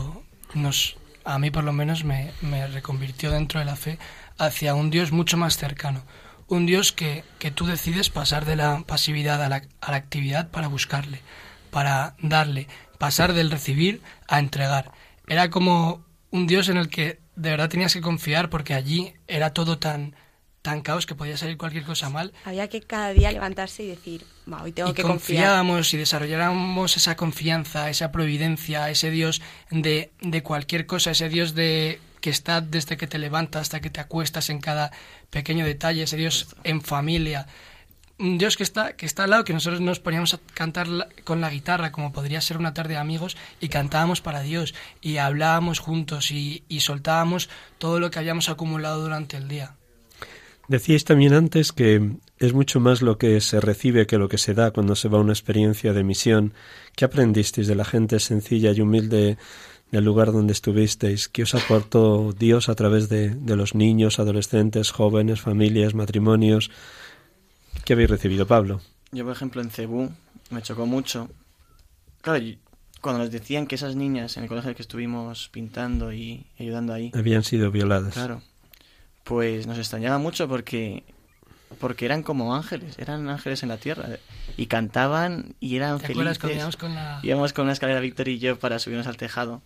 a mí por lo menos me reconvirtió dentro de la fe hacia un Dios mucho más cercano. Un Dios que tú decides pasar de la pasividad a la actividad para buscarle, para darle, pasar del recibir a entregar. Era como un Dios en el que de verdad tenías que confiar porque allí era todo tan caos que podía salir cualquier cosa mal. Había que cada día levantarse y decir, hoy tengo que confiar. Y confiábamos y desarrolláramos esa confianza, esa providencia, ese Dios de cualquier cosa, ese Dios que está desde que te levantas hasta que te acuestas en cada pequeño detalle, ese Dios en familia. Un Dios que está al lado, que nosotros nos poníamos a cantar con la guitarra, como podría ser una tarde de amigos, y cantábamos para Dios, y hablábamos juntos, y soltábamos todo lo que habíamos acumulado durante el día. Decíais también antes que es mucho más lo que se recibe que lo que se da cuando se va a una experiencia de misión. ¿Qué aprendisteis de la gente sencilla y humilde del lugar donde estuvisteis? ¿Qué os aportó Dios a través de los niños, adolescentes, jóvenes, familias, matrimonios? ¿Qué habéis recibido, Pablo? Yo, por ejemplo, en Cebú me chocó mucho. Claro, cuando nos decían que esas niñas en el colegio que estuvimos pintando y ayudando ahí habían sido violadas. Claro. Pues nos extrañaba mucho porque eran como ángeles, eran ángeles en la tierra y cantaban y eran felices. ¿Te acuerdas cuando íbamos con una escalera Víctor y yo para subirnos al tejado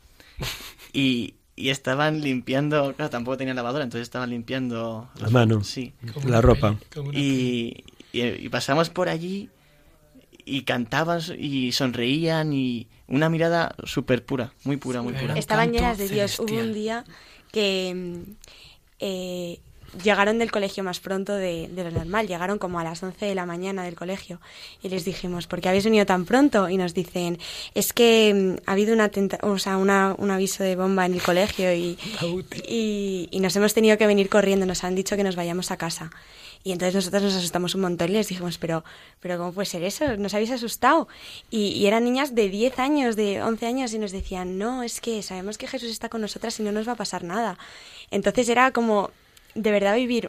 y estaban limpiando, claro, tampoco tenían lavadora, entonces estaban limpiando la mano, sí, la ropa y pasamos por allí y cantaban y sonreían y una mirada súper pura, muy pura, muy pura. Estaban llenas de Dios. Hubo un día que llegaron del colegio más pronto de lo normal, llegaron como a las 11 de la mañana del colegio y les dijimos, ¿por qué habéis venido tan pronto? Y nos dicen, es que ha habido un aviso de bomba en el colegio y nos hemos tenido que venir corriendo, nos han dicho que nos vayamos a casa. Y entonces nosotros nos asustamos un montón y les dijimos, pero ¿cómo puede ser eso? ¿Nos habéis asustado? Y eran niñas de 10 años, de 11 años y nos decían, no, es que sabemos que Jesús está con nosotras y no nos va a pasar nada. Entonces era como, de verdad, vivir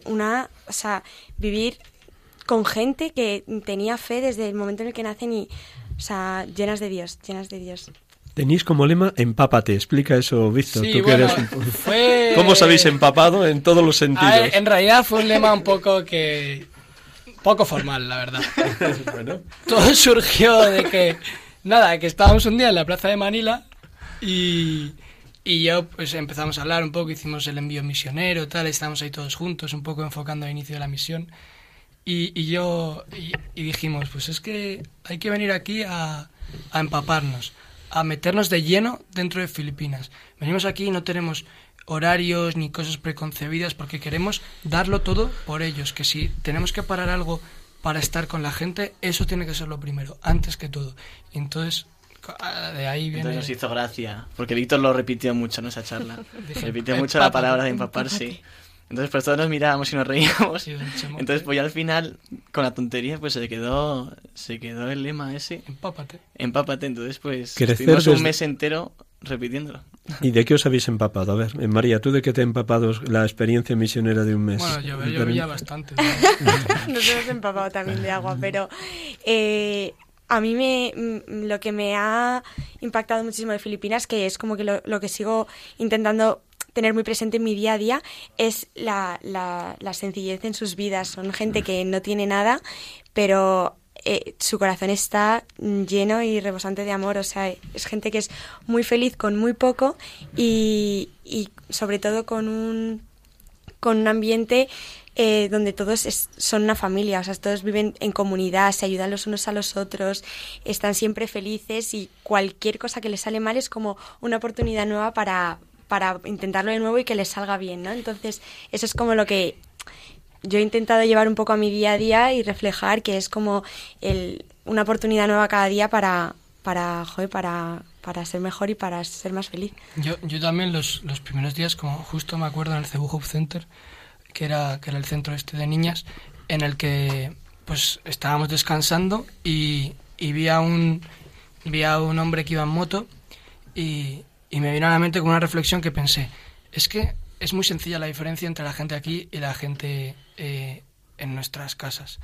con gente que tenía fe desde el momento en el que nacen y, llenas de Dios. Tenéis como lema, empápate. Explica eso, Víctor. Sí, tú bueno, que eres ¿Cómo os habéis empapado en todos los sentidos? A ver, en realidad fue un lema un poco formal, la verdad. Bueno. Todo surgió de que estábamos un día en la plaza de Manila y yo pues empezamos a hablar un poco, hicimos el envío misionero, tal, estábamos ahí todos juntos, un poco enfocando al inicio de la misión y dijimos, pues es que hay que venir aquí a empaparnos, a meternos de lleno dentro de Filipinas. Venimos aquí y no tenemos horarios ni cosas preconcebidas porque queremos darlo todo por ellos, que si tenemos que parar algo para estar con la gente, eso tiene que ser lo primero, antes que todo. Y entonces de ahí viene... Entonces nos hizo gracia, porque Víctor lo repitió mucho en esa charla. Dije, Repitió mucho la palabra de empaparse. Entonces pues todos nos mirábamos y nos reíamos. Sí, don Chemo. Entonces pues ya al final, con la tontería, pues se quedó el lema ese. Empápate. Empápate. Entonces pues Crecer estuvimos un desde- mes entero repitiéndolo. ¿Y de qué os habéis empapado? A ver, María, ¿tú de qué te ha empapado la experiencia misionera de un mes? Bueno, yo veía bastante. Nos hemos empapado también de agua, pero a mí lo que me ha impactado muchísimo de Filipinas, que es como que lo que sigo intentando tener muy presente en mi día a día, es la sencillez en sus vidas. Son gente que no tiene nada, pero su corazón está lleno y rebosante de amor. O sea, es gente que es muy feliz con muy poco y sobre todo con un ambiente donde todos son una familia. O sea, todos viven en comunidad, se ayudan los unos a los otros, están siempre felices y cualquier cosa que les sale mal es como una oportunidad nueva para intentarlo de nuevo y que les salga bien, ¿no? Entonces, eso es como lo que yo he intentado llevar un poco a mi día a día y reflejar, que es como una oportunidad nueva cada día para ser mejor y para ser más feliz. Yo también los primeros días, como justo me acuerdo en el Cebu Hope Center, que era el centro este de niñas, en el que pues estábamos descansando y vi a un hombre que iba en moto y me vino a la mente con una reflexión que pensé, es que es muy sencilla la diferencia entre la gente aquí y la gente en nuestras casas.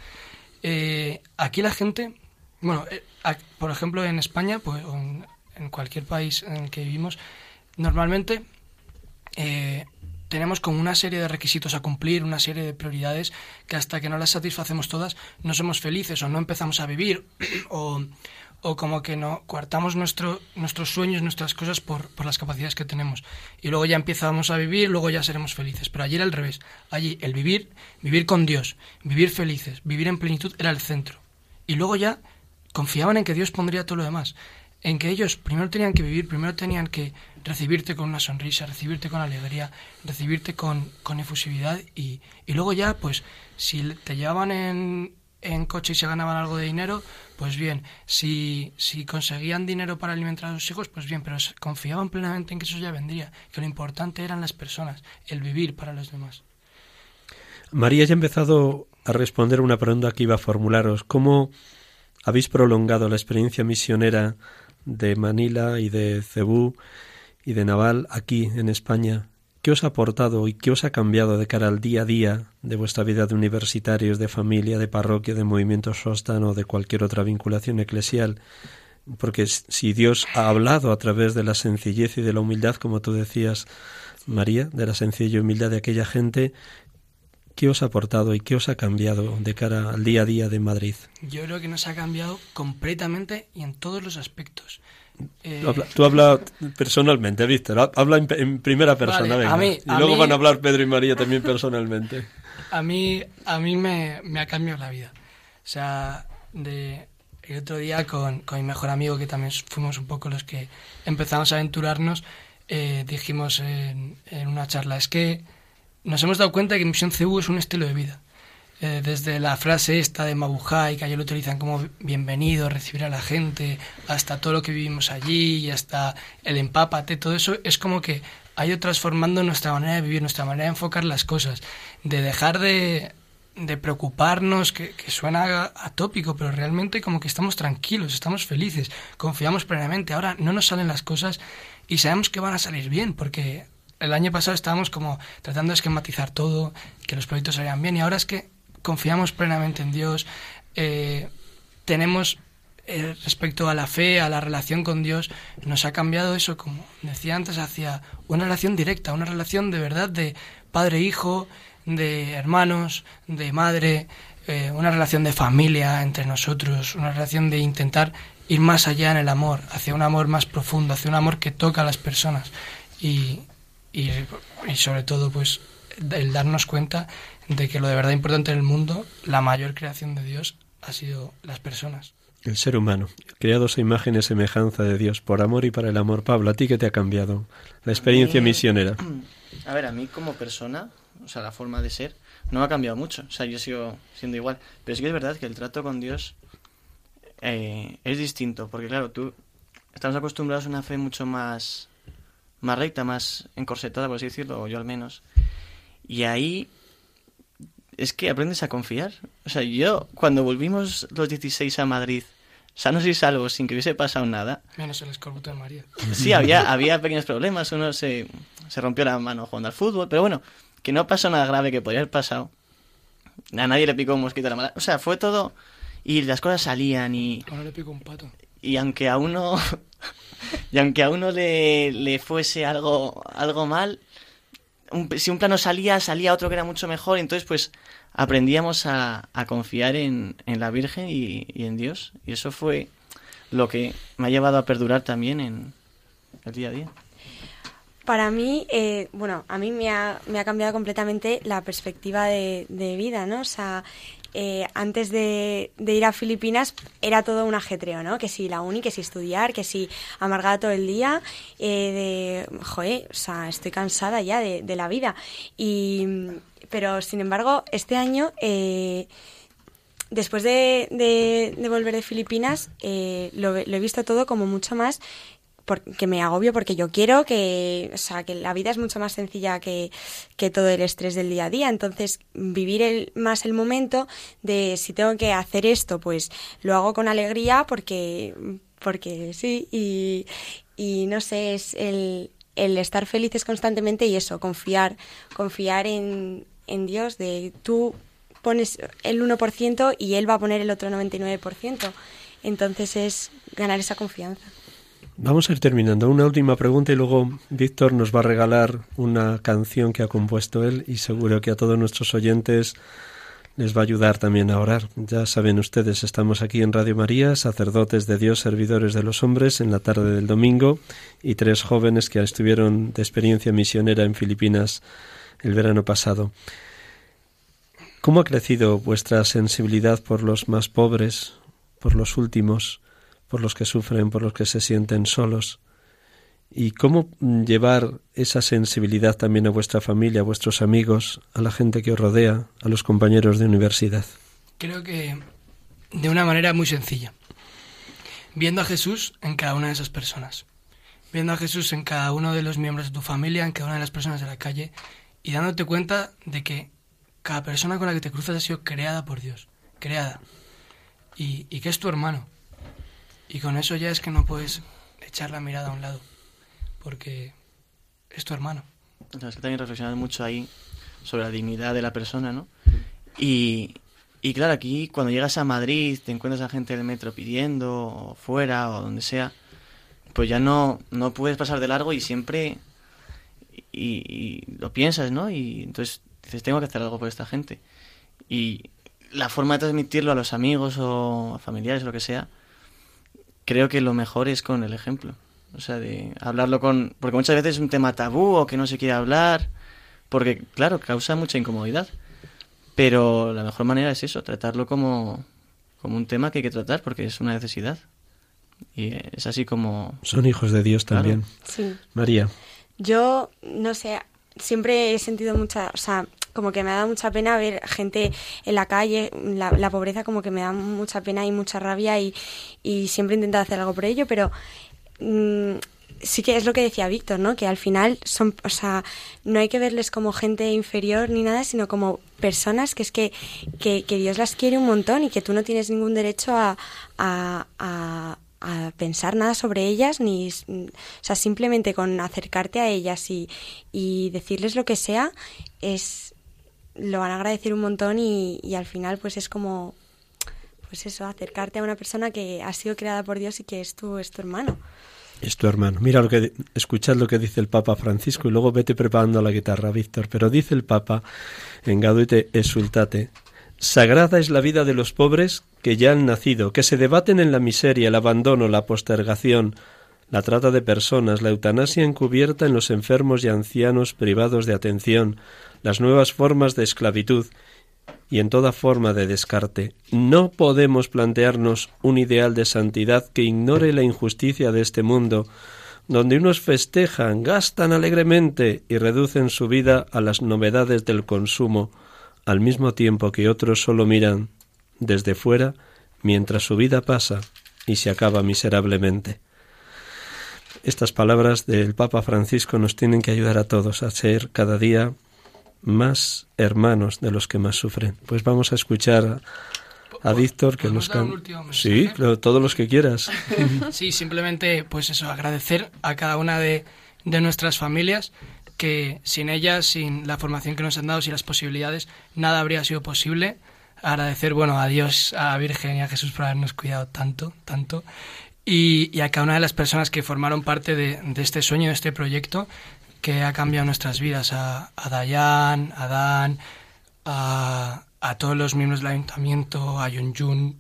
Aquí la gente, bueno, por ejemplo en España, pues, o en cualquier país en el que vivimos, normalmente tenemos como una serie de requisitos a cumplir, una serie de prioridades que hasta que no las satisfacemos todas no somos felices o no empezamos a vivir o como que no coartamos nuestros sueños, nuestras cosas por las capacidades que tenemos. Y luego ya empezamos a vivir, luego ya seremos felices. Pero allí era al revés. Allí el vivir con Dios, vivir felices, vivir en plenitud era el centro. Y luego ya confiaban en que Dios pondría todo lo demás. En que ellos primero tenían que vivir, primero tenían que recibirte con una sonrisa, recibirte con alegría, recibirte con efusividad y luego ya, pues, si te llevaban en coche y se ganaban algo de dinero, pues bien, si conseguían dinero para alimentar a sus hijos, pues bien, pero confiaban plenamente en que eso ya vendría, que lo importante eran las personas, el vivir para los demás. María ya ha empezado a responder una pregunta que iba a formularos. ¿Cómo habéis prolongado la experiencia misionera de Manila y de Cebú y de Naval aquí en España? ¿Qué os ha aportado y qué os ha cambiado de cara al día a día de vuestra vida de universitarios, de familia, de parroquia, de movimiento Sostan o de cualquier otra vinculación eclesial? Porque si Dios ha hablado a través de la sencillez y de la humildad, como tú decías, María, de la sencilla humildad de aquella gente, ¿qué os ha aportado y qué os ha cambiado de cara al día a día de Madrid? Yo creo que nos ha cambiado completamente y en todos los aspectos. Tú hablas personalmente, Víctor. Habla en primera persona, vale, venga. Y luego van a hablar Pedro y María también personalmente. A mí me ha cambiado la vida. O sea, el otro día con mi mejor amigo, que también fuimos un poco los que empezamos a aventurarnos, dijimos en una charla, es que nos hemos dado cuenta que Misión Cebú es un estilo de vida. Desde la frase esta de Mabuhay, que allí lo utilizan como bienvenido, recibir a la gente, hasta todo lo que vivimos allí y hasta el empápate, todo eso es como que ha ido transformando nuestra manera de vivir, nuestra manera de enfocar las cosas, de dejar de preocuparnos, que suena atópico, pero realmente como que estamos tranquilos, estamos felices, confiamos plenamente. Ahora no nos salen las cosas y sabemos que van a salir bien, porque el año pasado estábamos como tratando de esquematizar todo, que los proyectos salían bien, y ahora es que confiamos plenamente en Dios, tenemos respecto a la fe, a la relación con Dios, nos ha cambiado eso, como decía antes, hacia una relación directa, una relación de verdad de padre-hijo, de hermanos, de madre, una relación de familia entre nosotros, una relación de intentar ir más allá en el amor, hacia un amor más profundo, hacia un amor que toca a las personas y sobre todo pues el darnos cuenta de que lo de verdad importante en el mundo, la mayor creación de Dios, ha sido las personas. El ser humano, creados a imagen y semejanza de Dios, por amor y para el amor. Pablo, ¿a ti qué te ha cambiado la experiencia misionera? A ver, a mí como persona, o sea, la forma de ser, no me ha cambiado mucho. O sea, yo sigo siendo igual. Pero sí que es verdad que el trato con Dios es distinto. Porque claro, tú estamos acostumbrados a una fe mucho más recta, más encorsetada, por así decirlo, o yo al menos. Y ahí es que aprendes a confiar. O sea, yo cuando volvimos los 16 a Madrid, sanos y salvos, sin que hubiese pasado nada... Menos el escorbuto de María. Sí, había pequeños problemas. Uno se rompió la mano jugando al fútbol, pero bueno, que no pasó nada grave que podría haber pasado. A nadie le picó un mosquito a la mala. O sea, fue todo... Y las cosas salían y... Ahora le picó un pato. Y aunque a uno... le fuese algo mal... Si un plano salía otro que era mucho mejor. Entonces, pues, aprendíamos a confiar en la Virgen y en Dios. Y eso fue lo que me ha llevado a perdurar también en el día a día. Para mí, a mí me ha cambiado completamente la perspectiva de vida, ¿no? O sea, antes de ir a Filipinas era todo un ajetreo, ¿no? Que si la uni, que si estudiar, que si amargada todo el día, o sea, estoy cansada ya de la vida. Pero, sin embargo, este año... después de volver de Filipinas, lo he visto todo como mucho más... porque me agobio, porque yo quiero que la vida es mucho más sencilla que todo el estrés del día a día. Entonces, vivir más el momento de si tengo que hacer esto, pues lo hago con alegría porque sí. Y no sé, es el estar felices constantemente y eso, confiar en Dios, de tú pones el 1% y Él va a poner el otro 99%. Entonces es ganar esa confianza. Vamos a ir terminando. Una última pregunta y luego Víctor nos va a regalar una canción que ha compuesto él y seguro que a todos nuestros oyentes les va a ayudar también a orar. Ya saben ustedes, estamos aquí en Radio María, sacerdotes de Dios, servidores de los hombres, en la tarde del domingo y 3 jóvenes que estuvieron de experiencia misionera en Filipinas el verano pasado. ¿Cómo ha crecido vuestra sensibilidad por los más pobres, por los últimos, por los que sufren, por los que se sienten solos? ¿Y cómo llevar esa sensibilidad también a vuestra familia, a vuestros amigos, a la gente que os rodea, a los compañeros de universidad? Creo que de una manera muy sencilla. Viendo a Jesús en cada una de esas personas. Viendo a Jesús en cada uno de los miembros de tu familia, en cada una de las personas de la calle, y dándote cuenta de que cada persona con la que te cruzas ha sido creada por Dios. Creada. Y que es tu hermano. Y con eso ya es que no puedes echar la mirada a un lado, porque es tu hermano. Es que también reflexionado mucho ahí sobre la dignidad de la persona, ¿no? Y claro, aquí cuando llegas a Madrid, te encuentras a gente del metro pidiendo, o fuera, o donde sea, pues ya no puedes pasar de largo y siempre y lo piensas, ¿no? Y entonces dices, tengo que hacer algo por esta gente. Y la forma de transmitirlo a los amigos o a familiares o lo que sea, creo que lo mejor es con el ejemplo. O sea, de hablarlo porque muchas veces es un tema tabú o que no se quiere hablar, porque, claro, causa mucha incomodidad. Pero la mejor manera es eso, tratarlo como un tema que hay que tratar, porque es una necesidad. Y es así como... Son hijos de Dios también. Sí. María. Yo, no sé, siempre he sentido como que me ha dado mucha pena ver gente en la calle, la pobreza como que me da mucha pena y mucha rabia y siempre he intentado hacer algo por ello, pero sí que es lo que decía Víctor, ¿no? Que al final no hay que verles como gente inferior ni nada, sino como personas que es que Dios las quiere un montón y que tú no tienes ningún derecho a pensar nada sobre ellas, simplemente con acercarte a ellas y decirles lo que sea, lo van a agradecer un montón y al final pues es como, pues eso, acercarte a una persona que ha sido creada por Dios y que es tu hermano. Es tu hermano. Mira, escuchad lo que dice el Papa Francisco y luego vete preparando la guitarra, Víctor. Pero dice el Papa en Gaudete et Exsultate: sagrada es la vida de los pobres que ya han nacido, que se debaten en la miseria, el abandono, la postergación, la trata de personas, la eutanasia encubierta en los enfermos y ancianos privados de atención, las nuevas formas de esclavitud y en toda forma de descarte. No podemos plantearnos un ideal de santidad que ignore la injusticia de este mundo, donde unos festejan, gastan alegremente y reducen su vida a las novedades del consumo, al mismo tiempo que otros solo miran desde fuera mientras su vida pasa y se acaba miserablemente. estas palabras del Papa Francisco nos tienen que ayudar a todos a ser cada día más hermanos de los que más sufren. Pues vamos a escuchar a Víctor que nos canta. Sí, claro, todos los que quieras. Sí, simplemente pues eso, agradecer a cada una de nuestras familias, que sin ellas, sin la formación que nos han dado, sin las posibilidades, nada habría sido posible. Agradecer, bueno, a Dios, a la Virgen y a Jesús por habernos cuidado tanto, y a cada una de las personas que formaron parte de este sueño, de este proyecto, que ha cambiado nuestras vidas, a Dayan, a Dan, a todos los miembros del ayuntamiento, a Yun,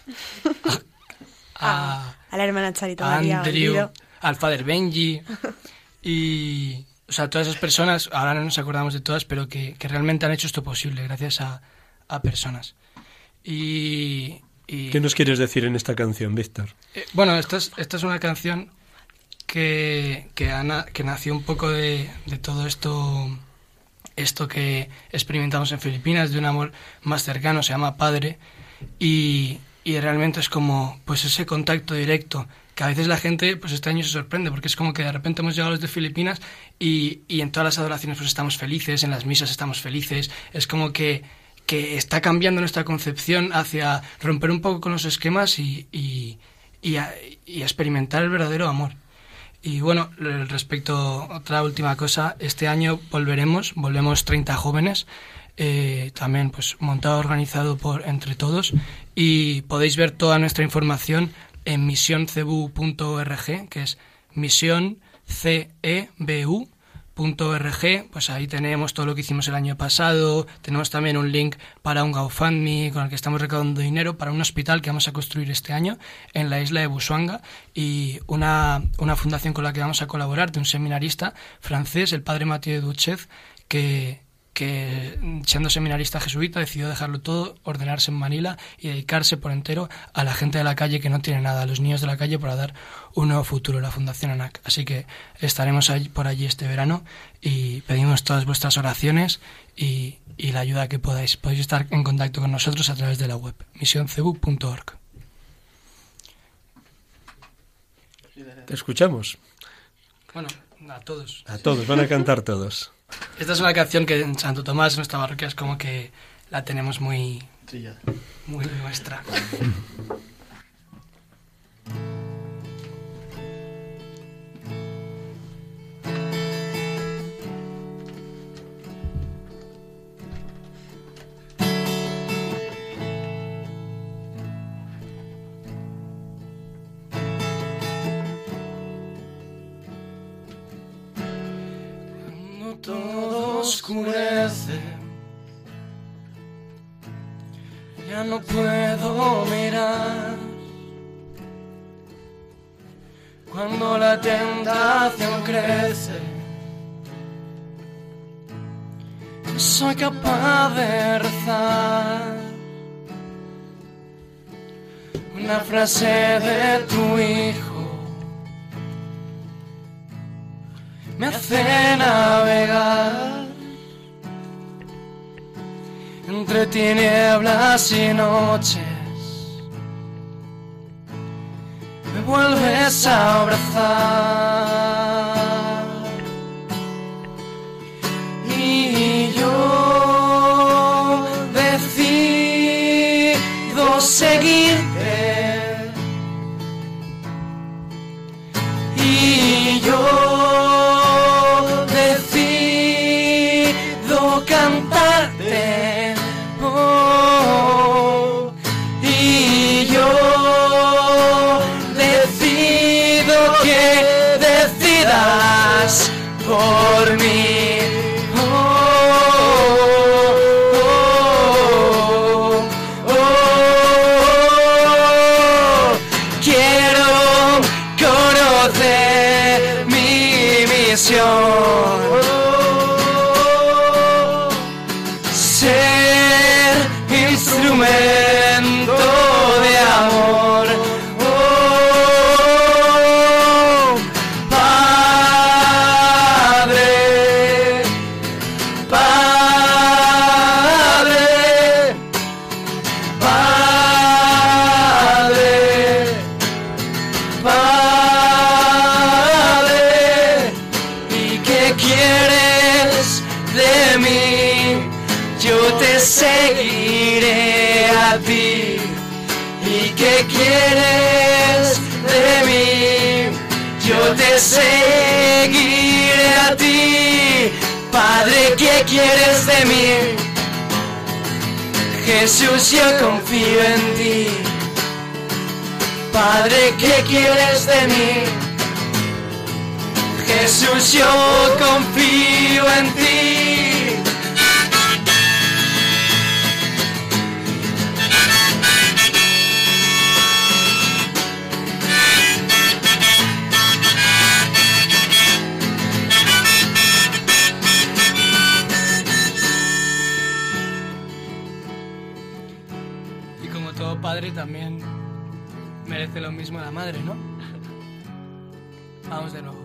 a la hermana Charito a María, Andrew, al Father Benji, y o sea, todas esas personas, ahora no nos acordamos de todas, pero que realmente han hecho esto posible, gracias a personas. Y ¿qué nos quieres decir en esta canción, Víctor? Bueno, esta es una canción que nació un poco de todo esto que experimentamos en Filipinas, de un amor más cercano, se llama Padre, y realmente es como pues ese contacto directo, que a veces la gente pues este año se sorprende, porque es como que de repente hemos llegado desde Filipinas y en todas las adoraciones pues estamos felices, en las misas estamos felices, es como que está cambiando nuestra concepción hacia romper un poco con los esquemas y experimentar el verdadero amor. Y bueno, respecto a otra última cosa, este año volvemos 30 jóvenes, también pues montado, organizado entre todos, y podéis ver toda nuestra información en misioncebu.org, que es misioncebu.org, pues ahí tenemos todo lo que hicimos el año pasado, tenemos también un link para un GoFundMe con el que estamos recaudando dinero para un hospital que vamos a construir este año en la isla de Busuanga, y una fundación con la que vamos a colaborar de un seminarista francés, el padre Mathieu Duchez, que siendo seminarista jesuita decidió dejarlo todo, ordenarse en Manila y dedicarse por entero a la gente de la calle que no tiene nada, a los niños de la calle, para dar un nuevo futuro, la Fundación ANAC. Así que estaremos por allí este verano y pedimos todas vuestras oraciones y la ayuda que podáis. Podéis estar en contacto con nosotros a través de la web misioncebu.org. Te escuchamos. Bueno, a todos. A todos, van a cantar todos. Esta es una canción que en Santo Tomás, en nuestra parroquia, es como que la tenemos muy nuestra. Todo oscurece, ya no puedo mirar. Cuando la tentación crece, no soy capaz de rezar una frase de tu hijo. Me hace navegar entre tinieblas y noches. Me vuelves a abrazar y yo decido seguirte y yo cantarte, oh, y yo decido que decidas por mí, oh, oh, oh, oh. Quiero conocer mi misión. Instrumento de amor, oh, Padre, Padre, Padre, Padre. seguiré a ti. Padre, ¿qué quieres de mí? Jesús, yo confío en ti. Padre, ¿qué quieres de mí? Jesús, yo confío en ti. Y como todo padre también merece lo mismo la madre, ¿no? Vamos de nuevo.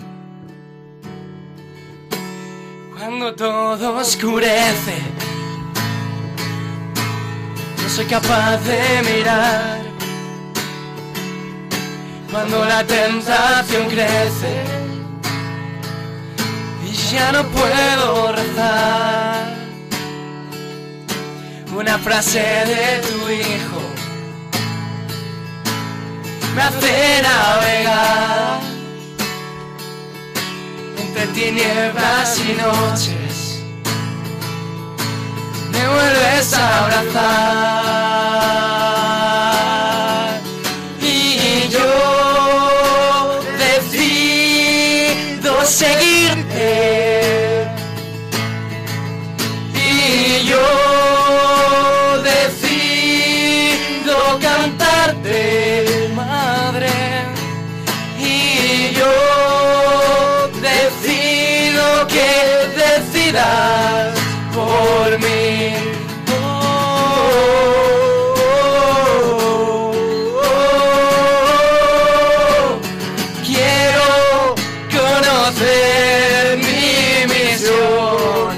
Cuando todo oscurece, no soy capaz de mirar. Cuando la tentación crece y ya no puedo rezar, una frase de tu hijo me hace navegar entre tinieblas y noches, me vuelves a abrazar y yo decido seguirte y yo decido cantarte, madre, y yo decido que decidas por mí. Quiero conocer mi misión,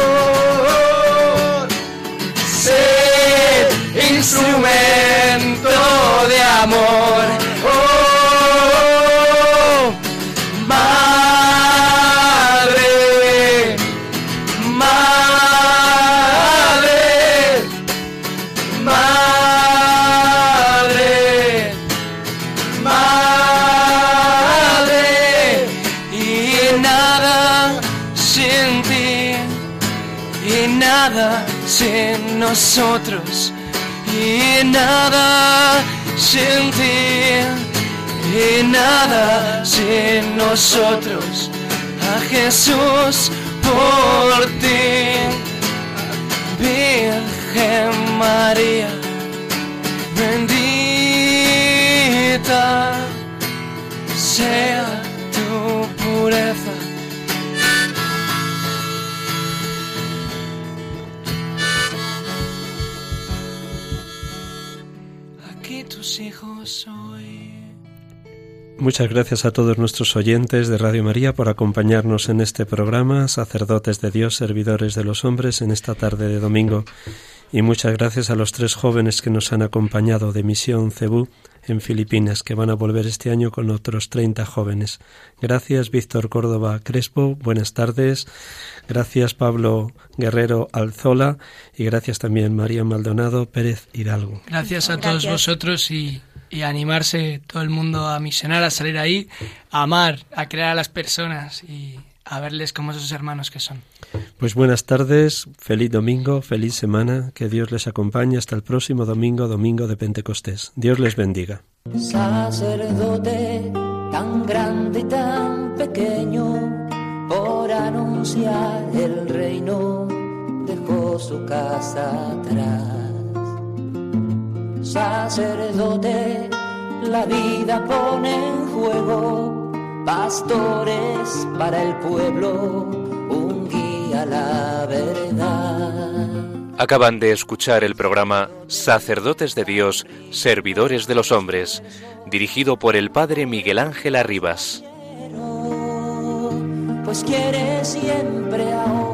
ser instrumento de amor. Sin nosotros y nada sin ti y nada sin nosotros. A Jesús por ti, Virgen María, bendita sea tu pureza. Tus hijos soy. Muchas gracias a todos nuestros oyentes de Radio María por acompañarnos en este programa, sacerdotes de Dios, servidores de los hombres, en esta tarde de domingo. Y muchas gracias a los 3 jóvenes que nos han acompañado de Misión Cebú en Filipinas, que van a volver este año con otros 30 jóvenes. Gracias, Víctor Córdoba Crespo, buenas tardes. Gracias, Pablo Guerrero Alzola, y gracias también María Maldonado Pérez Hidalgo. Gracias a todos vosotros y animarse todo el mundo a misionar, a salir ahí, a amar, a crear a las personas y a verles como esos hermanos que son. Pues buenas tardes, feliz domingo, feliz semana, que Dios les acompañe hasta el próximo domingo, domingo de Pentecostés. Dios les bendiga. Sacerdote tan grande y tan pequeño, por anunciar el reino, dejó su casa atrás. Sacerdote, la vida pone en juego, pastores para el pueblo, un guía a la verdad. Acaban de escuchar el programa Sacerdotes de Dios, Servidores de los Hombres, dirigido por el Padre Miguel Ángel Arribas. Pues quiere siempre ahora